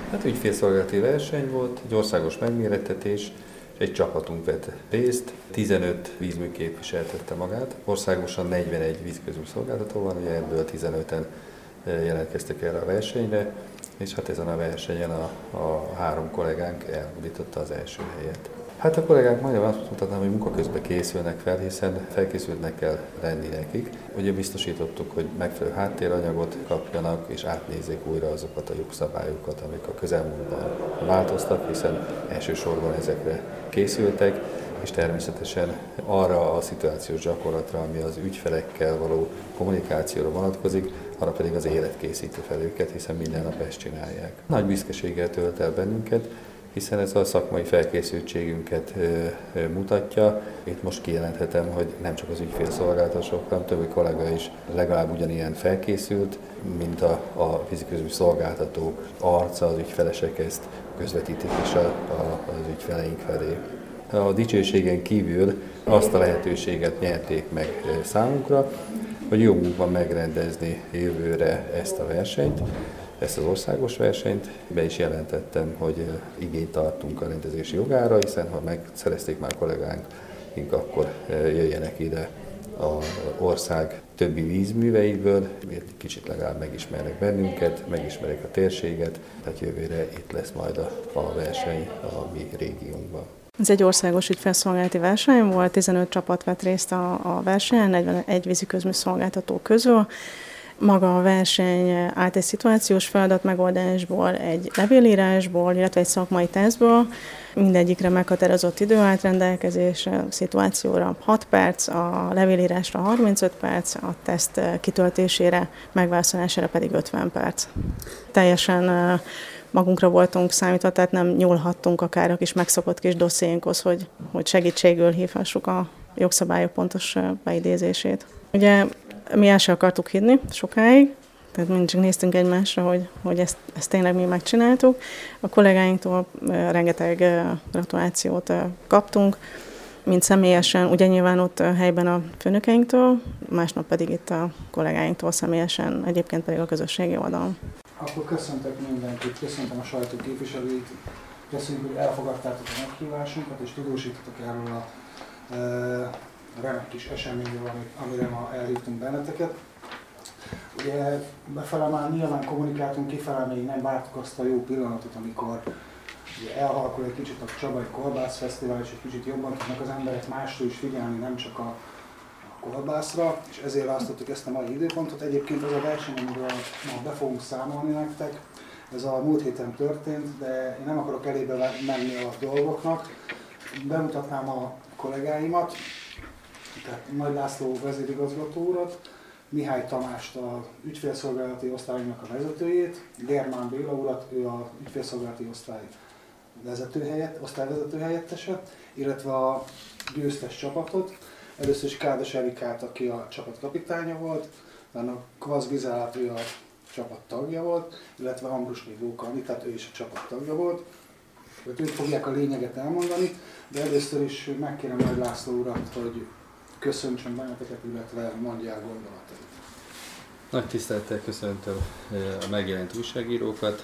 Hát ügyfélszolgálati verseny volt, egy országos megmérettetés, és egy csapatunk vett részt. 15 vízmű képviseltette magát, országosan 41 vízközmű szolgáltató van, ugye ebből 15-en jelentkeztek erre a versenyre, és hát ezen a versenyen a három kollégánk elhódította az első helyet. Hát a kollégák majdnem azt mutatnám, hogy munka közben készülnek fel, hiszen felkészültnek kell lenni nekik. Ugye biztosítottuk, hogy megfelelő háttéranyagot kapjanak, és átnézzék újra azokat a jogszabályokat, amik a közelmúltban változtak, hiszen elsősorban ezekre készültek, és természetesen arra a szituációs gyakorlatra, ami az ügyfelekkel való kommunikációra vonatkozik, arra pedig az élet készíti fel őket, hiszen minden nap ezt csinálják. Nagy büszkeséggel tölt el bennünket, hiszen ez a szakmai felkészültségünket mutatja. Itt most kijelenthetem, hogy nem csak az ügyfélszolgáltatások, hanem többi kollega is legalább ugyanilyen felkészült, mint a víziközmű szolgáltatók arca, az ügyfelesek ezt közvetítik is az ügyfeleink felé. A dicsőségen kívül azt a lehetőséget nyerték meg számunkra, hogy jogunk van megrendezni jövőre ezt a versenyt, ezt az országos versenyt. Be is jelentettem, hogy igényt tartunk a rendezési jogára, hiszen ha megszerezték már kollégáink, akkor jöjjenek ide az ország többi vízműveiből, kicsit legalább megismernek bennünket, megismerik a térséget, tehát jövőre itt lesz majd a verseny a mi régiónkban. Ez egy országos ügyfélszolgálati verseny volt, 15 csapat vett részt a versenyen, 41 víziközmű szolgáltató közül. Maga a verseny állt egy szituációs feladatmegoldásból, egy levélírásból, illetve egy szakmai tesztből. Mindegyikre meghatározott idő állt rendelkezésre, a szituációra 6 perc, a levélírásra 35 perc, a teszt kitöltésére, megválaszolására pedig 50 perc. Teljesen magunkra voltunk számítva, tehát nem nyúlhattunk akár a kis megszokott kis dossziénkhoz, hogy segítségül hívhassuk a jogszabályok pontos beidézését. Ugye mi el sem akartuk hinni sokáig, tehát mindig csak néztünk egymásra, hogy ezt tényleg mi megcsináltuk. A kollégáinktól rengeteg gratulációt kaptunk, mint személyesen, ugye nyilván ott helyben a főnökeinktől, másnap pedig itt a kollégáinktól személyesen, egyébként pedig a közösségi oldalon. Akkor köszöntök mindenkit, köszöntöm a sajtó képviselőit, köszönjük, hogy elfogadtátok a meghívásunkat, és tudósítotok erről a remek kis eseményről, amire ma elhívtunk benneteket. Ugye befele már nyilván kommunikáltunk, kifele még nem vártuk azt a jó pillanatot, amikor ugye elhalkul egy kicsit a Csabai Kolbászfesztivál, és egy kicsit jobban tudnak az emberek másról is figyelni, nem csak a kolbászra, és ezért választottuk ezt a mai időpontot. Egyébként az a verseny, amiről ma be fogunk számolni nektek, ez a múlt héten történt, de én nem akarok elébe menni a dolgoknak. Bemutatnám a kollégáimat, tehát Nagy László vezérigazgató urat, Mihály Tamást, a ügyfélszolgálati osztálynak a vezetőjét, Germán Béla urat, ő a ügyfélszolgálati osztály osztályvezető helyettese, illetve a győztes csapatot. Először is Kádas Erikát, aki a csapat kapitánya volt, a Kvasz Gizellát, ő a csapat tagja volt, illetve Ambrusné Vóka Ani, tehát ő is a csapat tagja volt. Ők fogják a lényeget elmondani, de először is megkérem Nagy László urat, hogy köszöntsön benneteket, illetve mondja el gondolatait. Nagy tisztelettel köszöntöm a megjelent újságírókat.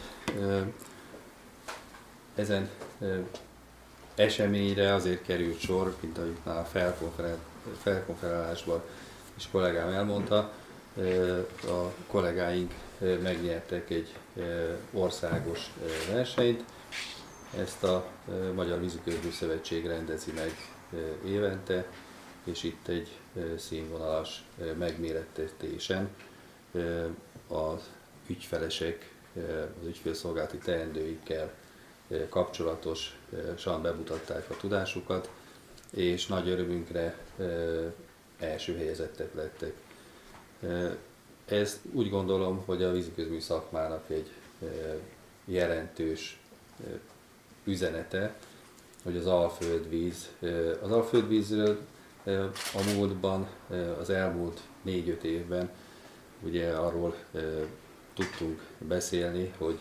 Ezen eseményre azért került sor, mint ahogy már a felkonferálásban is kollégám elmondta, a kollégáink megnyertek egy országos versenyt. Ezt a Magyar Víziközmű Szövetség rendezi meg évente, és itt egy színvonalas megmérettetésen az ügyfelesek az ügyfélszolgálati teendőikkel kapcsolatosan bemutatták a tudásukat, és nagy örömünkre első helyezettek lettek. Ez úgy gondolom, hogy a víziközmű szakmának egy jelentős üzenete, hogy az alföldvízről a múltban, az elmúlt 4-5 évben ugye arról tudtunk beszélni, hogy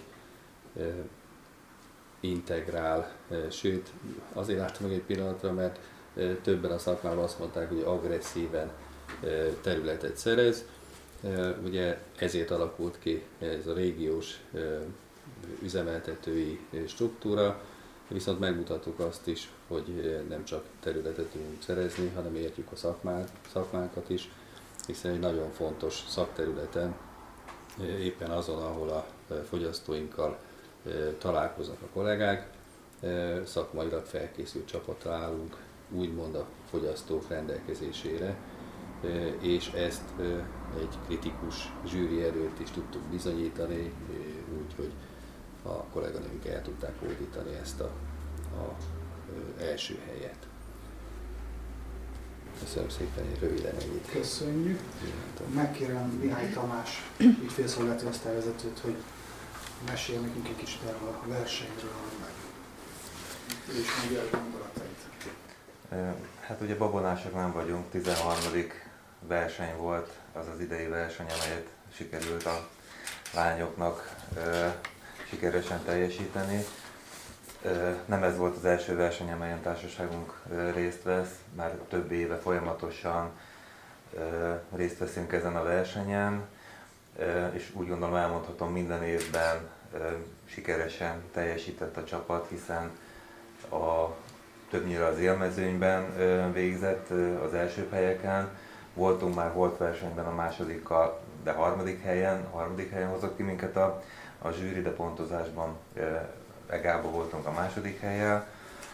integrál, sőt azért láttam meg egy pillanatra, mert többen a szakmában azt mondták, hogy agresszíven területet szerez. Ugye ezért alakult ki ez a régiós üzemeltetői struktúra, viszont megmutattuk azt is, hogy nem csak területet tudunk szerezni, hanem értjük a szakmánkat is, hiszen egy nagyon fontos szakterületen, éppen azon, ahol a fogyasztóinkkal találkoznak a kollégák, szakmailag felkészült csapatra állunk, úgymond a fogyasztók rendelkezésére, és ezt egy kritikus zsűri előtt is tudtuk bizonyítani, úgyhogy a kolléganőink el tudták hódítani ezt a első helyet. Köszönöm szépen, hogy röviden ennyit. Köszönjük. Megkérem Mihály Tamás ügyfélszolgálati osztályvezetőt, hogy mesél nekünk egy kicsit erről a versenyről, és mondja el gondolatait. Hát ugye babonások nem vagyunk, 13. verseny volt az az idei verseny, amelyet sikerült a lányoknak sikeresen teljesíteni. Nem ez volt az első verseny, amelyen társaságunk részt vesz, már több éve folyamatosan részt veszünk ezen a versenyen, és úgy gondolom elmondhatom, minden évben sikeresen teljesített a csapat, hiszen többnyire az élmezőnyben végzett az első helyeken. Voltunk már volt versenyben a másodikkal, de harmadik helyen hozott ki minket a zsűri, de pontozásban Egálban voltunk a második helyen.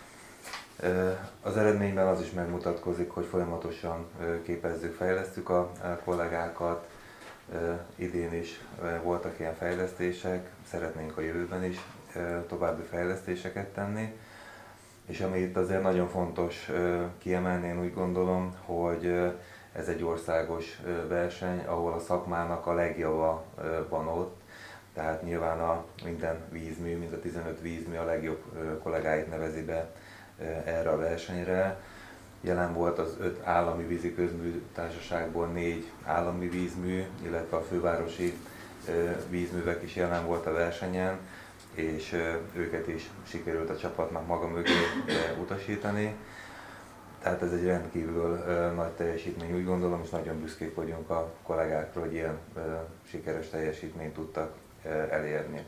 Az eredményben az is megmutatkozik, hogy folyamatosan képezzük, fejlesztjük a kollégákat. Idén is voltak ilyen fejlesztések, szeretnénk a jövőben is további fejlesztéseket tenni. És ami itt azért nagyon fontos kiemelni, én úgy gondolom, hogy ez egy országos verseny, ahol a szakmának a legjava van ott. Tehát nyilván minden vízmű, mind a 15 vízmű a legjobb kollégáit nevezi be erre a versenyre. Jelen volt az 5 állami víziközmű társaságból 4 állami vízmű, illetve a fővárosi vízművek is jelen volt a versenyen, és őket is sikerült a csapatnak maga mögé utasítani. Tehát ez egy rendkívül nagy teljesítmény, úgy gondolom, és nagyon büszkék vagyunk a kollégákra, hogy ilyen sikeres teljesítményt tudtak elérni.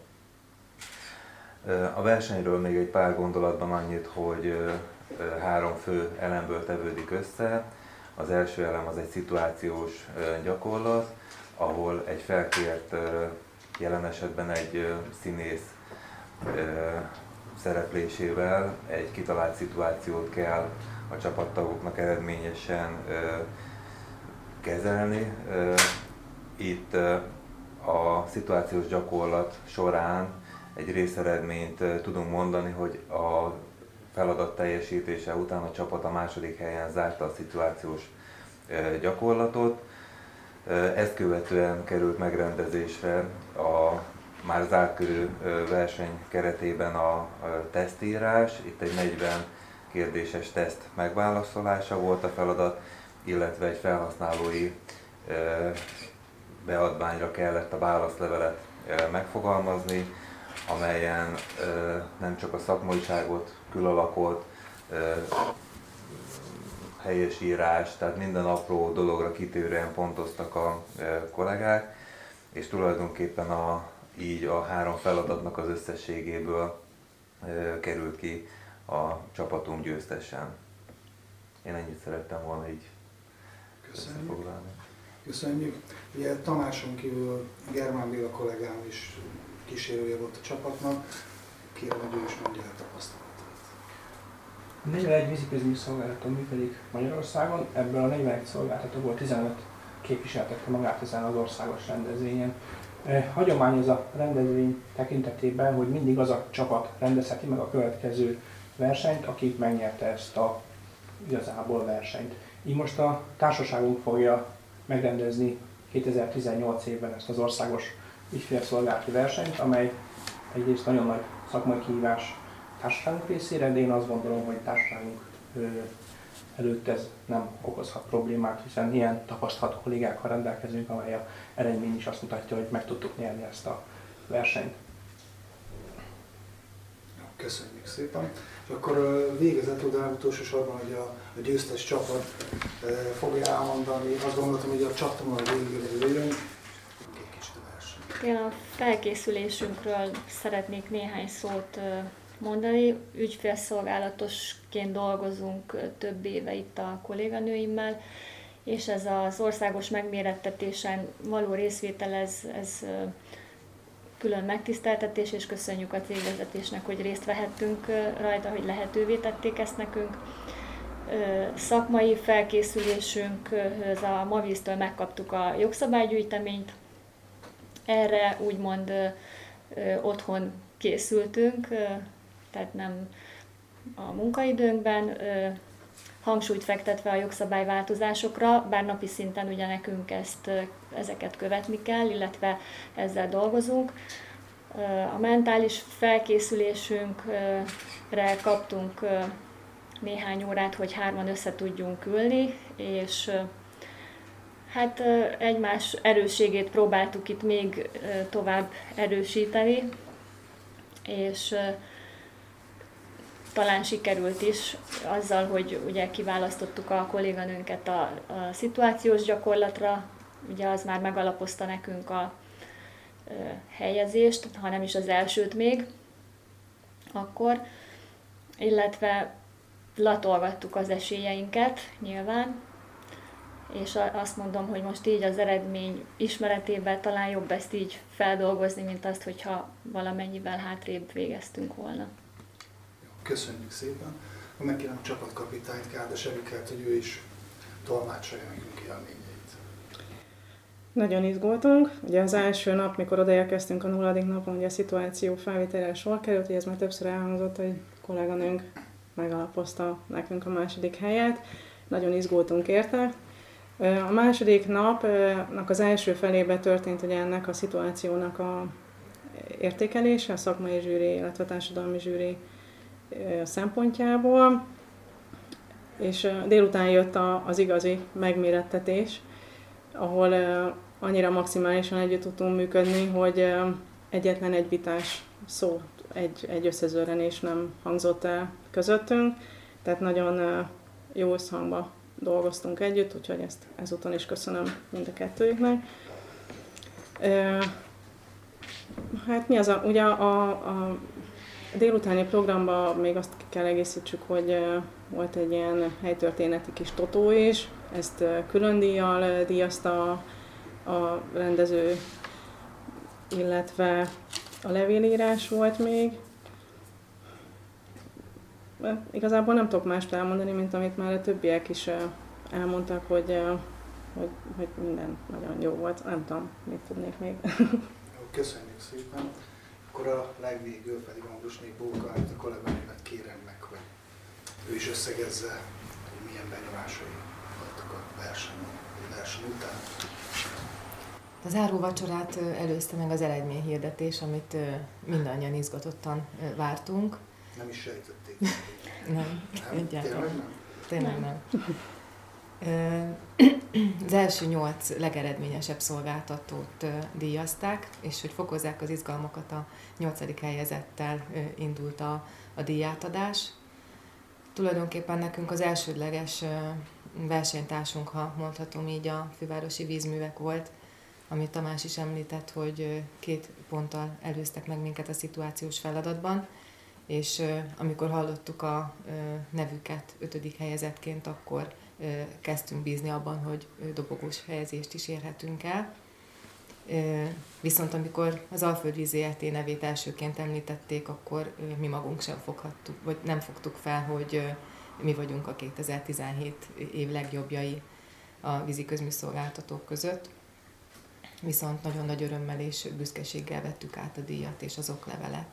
A versenyről még egy pár gondolatban annyit, hogy 3 fő elemből tevődik össze. Az első elem az egy szituációs gyakorlat, ahol egy felkért, jelen esetben egy színész szereplésével egy kitalált szituációt kell a csapattagoknak eredményesen kezelni. Itt a szituációs gyakorlat során egy részeredményt tudunk mondani, hogy a feladat teljesítése után a csapat a második helyen zárta a szituációs gyakorlatot. Ezt követően került megrendezésre a már zárt körű verseny keretében a tesztírás. Itt egy 40 kérdéses teszt megválaszolása volt a feladat, illetve egy felhasználói beadványra kellett a válaszlevelet megfogalmazni, amelyen nem csak a szakmaiságot, külalakot, helyesírás, tehát minden apró dologra kitérően pontoztak a kollégák, és tulajdonképpen így a 3 feladatnak az összességéből került ki a csapatunk győztesen. Én ennyit szerettem volna így összefoglalni. Köszönjük. Ugye Tamáson kívül Germán Béla kollégám is kísérője volt a csapatnak. Kérem, hogy ő is mondja el tapasztalatait. 41 víziközmű szolgáltató működik Magyarországon, ebből a 41 szolgáltatóból 15 képviseltette magát ezen az országos rendezvényen. Hagyomány ez a rendezvény tekintetében, hogy mindig az a csapat rendezheti meg a következő versenyt, aki megnyerte ezt a igazából versenyt. Így most a társaságunk fogja megrendezni 2018 évben ezt az országos ügyfélszolgálati versenyt, amely egyrészt nagyon nagy szakmai kihívás társaságunk részére, de én azt gondolom, hogy társaságunk előtt ez nem okozhat problémát, hiszen ilyen tapasztalt kollégákkal rendelkezünk, amely a eredmény is azt mutatja, hogy meg tudtuk nyerni ezt a versenyt. Köszönjük szépen. És akkor végezetül, de nem utolsó sorban, hogy a győztes csapat fogja elmondani. Azt gondoltam, hogy a csaptamon a végül egy kicsit a verseny. Én a felkészülésünkről szeretnék néhány szót mondani. Ügyfélszolgálatosként dolgozunk több éve itt a kolléganőimmel, és ez az országos megmérettetésen való részvétel, ez külön megtiszteltetés, és köszönjük a cégvezetésnek, hogy részt vehettünk rajta, hogy lehetővé tették ezt nekünk. Szakmai felkészülésünkhöz a Mavíztől megkaptuk a jogszabálygyűjteményt. Erre úgymond otthon készültünk, tehát nem a munkaidőnkben, hangsúlyt fektetve a jogszabályváltozásokra, bár napi szinten ugye nekünk ezeket követni kell, illetve ezzel dolgozunk. A mentális felkészülésünkre kaptunk néhány órát, hogy 3-an össze tudjunk ülni, és hát egymás erősségét próbáltuk itt még tovább erősíteni, és talán sikerült is azzal, hogy ugye kiválasztottuk a kolléganőnket a szituációs gyakorlatra, ugye az már megalapozta nekünk a helyezést, ha nem is az elsőt még akkor, illetve latolgattuk az esélyeinket nyilván, és azt mondom, hogy most így az eredmény ismeretében talán jobb ezt így feldolgozni, mint azt, hogyha valamennyivel hátrébb végeztünk volna. Köszönjük szépen. Megkérem a csapatkapitányt, Kádas Erikát, hogy ő is tolmácsolja nekünk élményeit. Nagyon izgultunk. Ugye az első nap, mikor odaérkeztünk a 0. napon, ugye a szituáció felvételre sor került, hogy ez már többször elhangzott, hogy kolléganőnk megalapozta nekünk a második helyet. Nagyon izgultunk érte. A második napnak az első felébe történt ugye ennek a szituációnak a értékelése, a szakmai zsűri, illetve a társadalmi zsűri szempontjából, és délután jött az igazi megmérettetés, ahol annyira maximálisan együtt tudtunk működni, hogy egyetlen egy vitás szó, egy összezörrenés nem hangzott el közöttünk, tehát nagyon jó összhangban dolgoztunk együtt, úgyhogy ezt ezúton is köszönöm mind a kettőjüknek. Hát mi az ugye a délutáni programban még azt kell egészítsük, hogy volt egy ilyen helytörténeti kis totó is, ezt külön díjjal díjazta a rendező, illetve a levélírás volt még. Igazából nem tudok mást elmondani, mint amit már a többiek is elmondtak, hogy minden nagyon jó volt. Nem tudom, mit tudnék még. Köszönjük szépen. Akkor a legvégül pedig Ambrusné Bóka, a kolléganőmet kérem meg, hogy ő is összegezze, hogy milyen benyomásai voltak a verseny után. A záróvacsorát előzte meg az eredményhirdetés, amit mindannyian izgatottan vártunk. Nem is sejtették. Nem, egyáltalán. Tényleg nem? Tényleg nem. Az első 8 legeredményesebb szolgáltatót díjazták, és hogy fokozzák az izgalmakat, a 8. helyezettel indult a díjátadás. Tulajdonképpen nekünk az elsődleges versenytársunk, ha mondhatom így, a Fővárosi Vízművek volt, amit Tamás is említett, hogy 2 ponttal előztek meg minket a szituációs feladatban, és amikor hallottuk a nevüket 5. helyezettként, akkor kezdtünk bízni abban, hogy dobogós helyezést is érhetünk el. Viszont amikor az Alföld ZRT nevét elsőként említették, akkor mi magunk sem foghattuk, vagy nem fogtuk fel, hogy mi vagyunk a 2017 év legjobbjai a vízi közműszolgáltatók között. Viszont nagyon nagy örömmel és büszkeséggel vettük át a díjat és az oklevelet.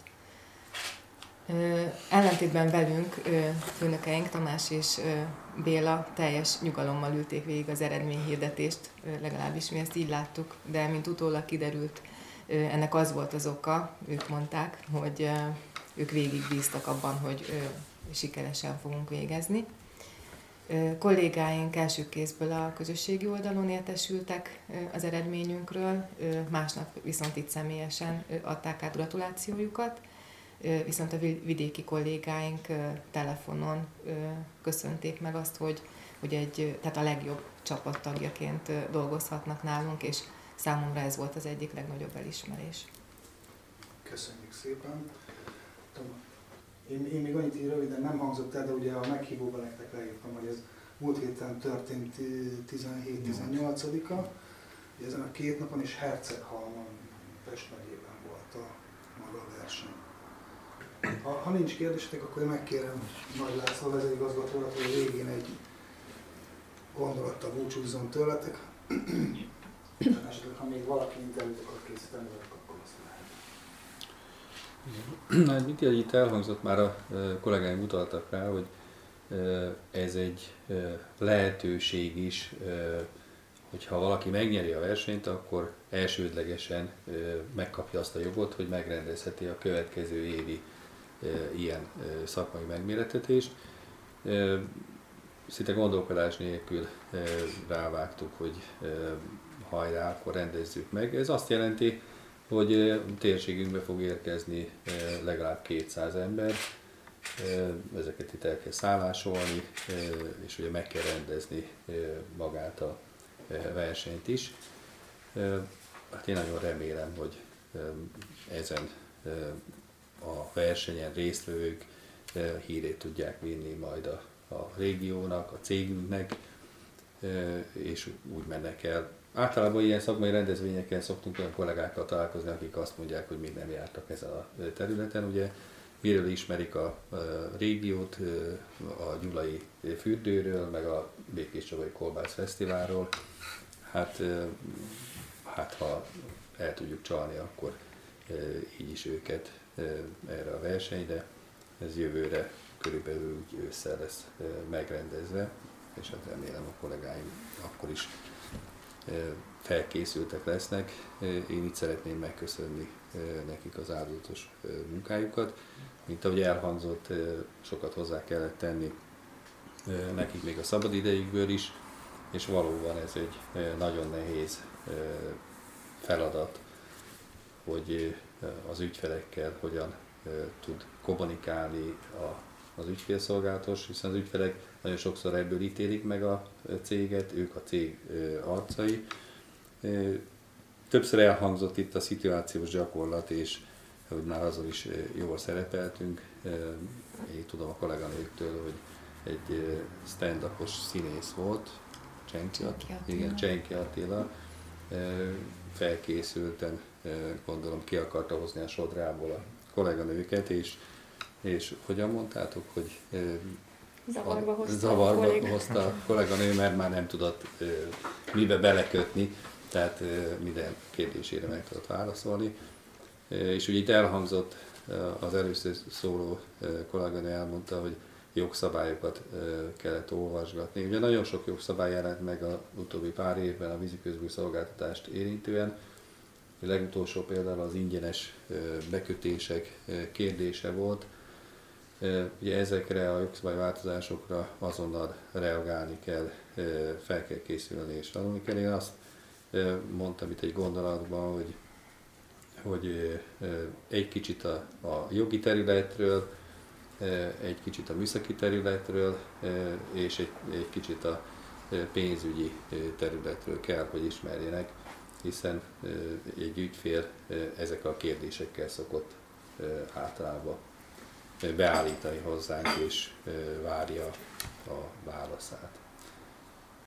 Ellentétben velünk főnökeink, Tamás és Béla teljes nyugalommal ülték végig az eredményhirdetést, legalábbis mi ezt így láttuk, de mint utólag kiderült, ennek az volt az oka, ők mondták, hogy ők végig bíztak abban, hogy sikeresen fogunk végezni. Kollégáink első kézből a közösségi oldalon értesültek az eredményünkről, másnap viszont itt személyesen adták át gratulációjukat, viszont a vidéki kollégáink telefonon köszönték meg azt, hogy tehát a legjobb csapattagjaként dolgozhatnak nálunk, és számomra ez volt az egyik legnagyobb elismerés. Köszönjük szépen. Én még annyit így röviden nem hangzott el, de ugye a meghívóban nektek leírtam, hogy ez múlt héten történt 17-18-a, ezen a 2 napon is Herceghalmon, Pest megyében volt a maga a verseny. Ha nincs kérdésetek, akkor én megkérem Nagy László vezérigazgatórat, hogy a végén egy gondolattal búcsúzzon tőletek. Esetleg, ha még valaki interjút akar készíteni, akkor azt lehet. Mint itt elhangzott, már a kollégáim utaltak rá, hogy ez egy lehetőség is, hogyha valaki megnyeri a versenyt, akkor elsődlegesen megkapja azt a jogot, hogy megrendezheti a következő évi ilyen szakmai megmérettetést. Szinte gondolkodás nélkül rávágtuk, hogy hajrá, akkor rendezzük meg. Ez azt jelenti, hogy térségünkbe fog érkezni legalább 200 ember, ezeket itt el kell szállásolni, és ugye meg kell rendezni magát a versenyt is. Hát én nagyon remélem, hogy ezen a versenyen résztvevők hírét tudják vinni majd a régiónak, a cégünknek, és úgy mennek el. Általában ilyen szakmai rendezvényeken szoktunk olyan kollégákkal találkozni, akik azt mondják, hogy még nem jártak ezen a területen. Ugye miről ismerik a régiót, a Gyulai fürdőről, meg a Békéscsabai Kolbász Fesztiválról. Hát ha el tudjuk csalni, akkor így is őket erre a versenyre. Ez jövőre körülbelül ősszel lesz megrendezve, és hát remélem a kollégáim akkor is felkészültek lesznek. Én itt szeretném megköszönni nekik az áldozatos munkájukat. Mint ahogy elhangzott, sokat hozzá kellett tenni nekik még a szabadidejükből is, és valóban ez egy nagyon nehéz feladat, hogy az ügyfelekkel hogyan tud kommunikálni az ügyfélszolgálatos, hiszen az ügyfelek nagyon sokszor ebből ítélik meg a céget, ők a cég arcai. Többször elhangzott itt a szituációs gyakorlat, és hogy már azon is jól szerepeltünk. Én tudom a kolléganőktől, hogy egy stand-upos színész volt, Csenki Attila, felkészülten, gondolom ki akarta hozni a sodrából a kolléganőket, és hogyan mondtátok, hogy zavarba hozta a kolléganő, mert már nem tudott mibe belekötni, tehát minden kérdésére meg tudott válaszolni. És ugye itt elhangzott, az először szóló kolléganő elmondta, hogy jogszabályokat kellett olvasgatni. Ugye nagyon sok jogszabály jelent meg az utóbbi pár évben a víziközmű szolgáltatást érintően. A legutolsó például az ingyenes bekötések kérdése volt. Ugye ezekre a jogszabályváltozásokra azonnal reagálni kell, fel kell készülni és tanulni kell. Én azt mondtam itt egy gondolatban, hogy egy kicsit a jogi területről, egy kicsit a műszaki területről, és egy kicsit a pénzügyi területről kell, hogy ismerjenek, hiszen egy ügyfél ezekkel a kérdésekkel szokott általában beállítani hozzánk, és várja a válaszát.